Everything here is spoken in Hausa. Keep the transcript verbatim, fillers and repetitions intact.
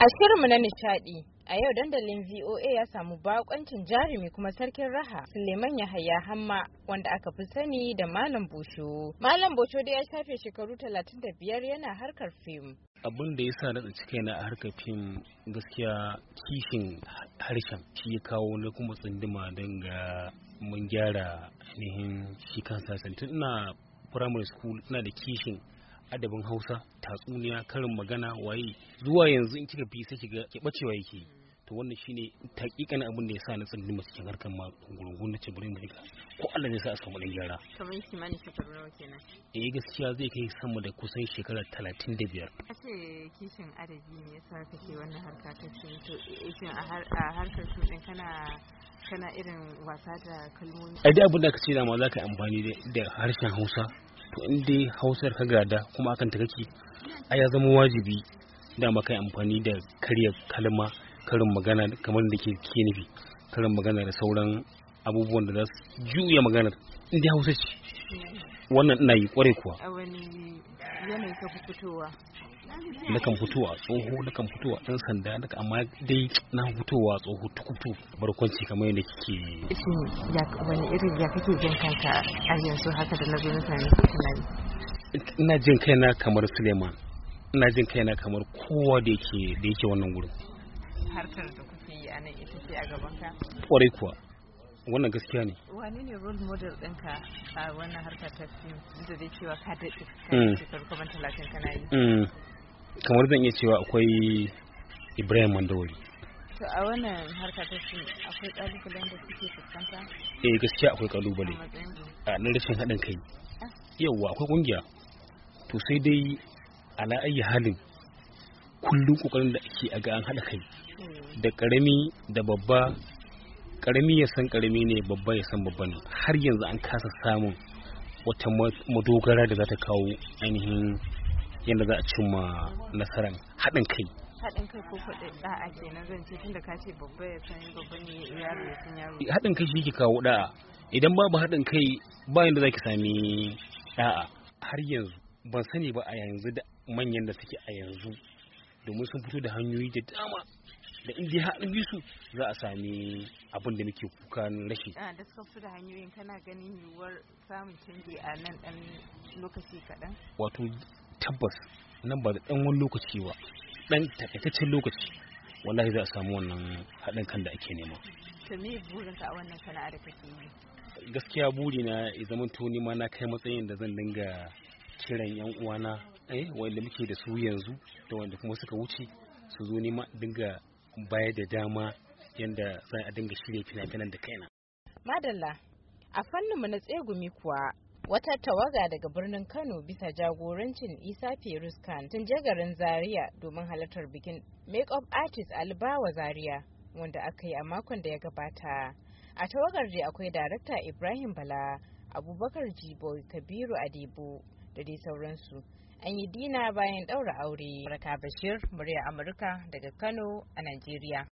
A shirinmu na nishadi, a yau dandalin V O A ya samu bakoncin jarumi kuma sarkin raha Suleiman Yahaya Hamma wanda aka fi sani da Malam Bosho. Malam Bosho dai ya shafe shekaru talatin da biyar yana harkar fim. Abin da ya sa na tsinci kaina a harkar fim gaskiya kishin harshen shi ya kawo na kuma tsunduma don ga mun gyara ainihin shi kansa. Tun ina primary school ina da kishin adabin Hausa, tatsuniya, karin magana, waye zuwa yanzu in kika bi sai kiga ke bacewa yake. To wannan shine takikanin abin da yasa na tsunduma cikin harkar ma gurungun na ce bari mu rika ko Allah ne sa a samu dan gyara. Kamar kimanin shekaru nawa kenan? Eh gaskiya zai kai sama da kusan shekara talatin da biyar. Kace kishin adabi ne yasa kake wannan harka ta fim, to shin a harkar fim din kana kana irin wasa da kalmomi? Ai da abin da kace da ma zaka amfani da harshen Hausa. To in dai Hausar ka gada kuma akan ta kake ai ya zama wajibi da maka amfani da karya kalma, karin magana kamar da ke ke nufi, karin magana da sauran abubuwan da za su juya maganar in dai Hausa ce. Wannan ina yi kware kuwa. A wani yanayi ka fitowa? Nakan fitowa tsoho, nakan fitowa ɗan sanda, naka amma dai na fitowa tsoho tukutu barkwanci kamar yadda kike. Shin ya wani irin ya kake jin kanka a yanzu haka da nazo na sami tunani? Ina jin kaina kamar Suleiman. Ina jin kaina kamar kowa da yake da yake wannan gurin. Harkar da kuke yi anan ita ce a gaban ka? Kwarai kuwa. Wannan gaskiya ne. Wane ne role model ɗinka a wannan harkar ta fim da zai cewa ka daɗe ka shekaru kamar talatin kana yi? Kamar zan iya cewa akwai Ibrahim Mandawari. To a wannan harkar ta fim akwai ƙalubalen da suke fuskanta? Eh gaskiya akwai ƙalubale. A nan rashin haɗin kai. Yawwa akwai ƙungiya. To sai dai ala ayi halin kullum ƙoƙarin da ake a ga an haɗa kai. Da ƙarami da babba, ƙarami ya san ƙarami ne, babba ya san babba ne. Har yanzu an kasa samun wata madogara da za ta kawo ainihin yadda za a cimma nasarar haɗin kai. Haɗin kai ko kuɗi da'a kenan zan ce tunda ka ce babba ya san babba ne, yaro ya san yaro. Haɗin kai shi ke kawo da'a. Idan babu haɗin kai ba yanda za ki sami da'a. Har yanzu ban sani ba a yanzu da manyan da suke a yanzu domin sun fito da hanyoyi da dama da in dai haɗin bisu za a sami abin da muke kuka rashi. A da suka fito da hanyoyin kana ganin yiwuwar samun canji a nan ɗan lokaci kaɗan? Wato tabbas nan ba da ɗan wani lokaci ba, ɗan takaitaccen lokaci wallahi za a samu wannan haɗin kan da ake nema. To me burinka a wannan sana'a da kake yi? Gaskiya burina ya zama to ni ma na kai matsayin da zan dinga kiran yan uwana eh wanda muke da su yanzu da wanda kuma suka wuce su zo ni ma dinga bayar da dama yanda za a dinga shirya fina-finan da kaina. Madalla, a fanninmu na tsegumi kuwa wata tawaga daga birnin Kano bisa jagorancin Isa Feruz Khan tun je garin Zaria domin halartar bikin Make-up Artist Albawa Zaria wanda aka yi a makon da ya gabata. A tawagar dai akwai darakta Ibrahim Bala, Abubakar Jibo, Kabiru Adebo da dai sauransu. An yi dina bayan ɗaura aure. Baraka Bashir, murya Amurka daga Kano a Najeriya.